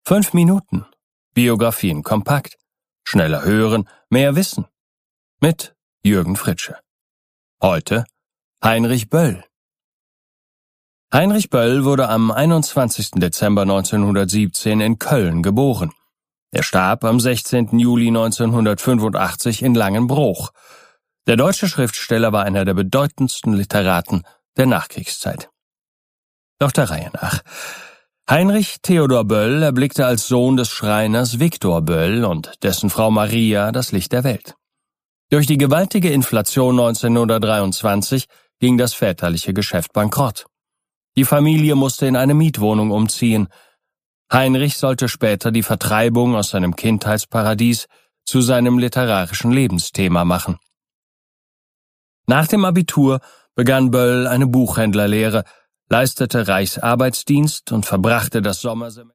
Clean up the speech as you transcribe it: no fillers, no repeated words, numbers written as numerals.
5 Minuten. Biografien kompakt. Schneller hören, mehr wissen. Mit Jürgen Fritsche. Heute Heinrich Böll. Heinrich Böll wurde am 21. Dezember 1917 in Köln geboren. Er starb am 16. Juli 1985 in Langenbruch. Der deutsche Schriftsteller war einer der bedeutendsten Literaten der Nachkriegszeit. Doch der Reihe nach. Heinrich Theodor Böll erblickte als Sohn des Schreiners Viktor Böll und dessen Frau Maria das Licht der Welt. Durch die gewaltige Inflation 1923 ging das väterliche Geschäft bankrott. Die Familie musste in eine Mietwohnung umziehen. Heinrich sollte später die Vertreibung aus seinem Kindheitsparadies zu seinem literarischen Lebensthema machen. Nach dem Abitur begann Böll eine Buchhändlerlehre, leistete Reichsarbeitsdienst und verbrachte das Sommersemester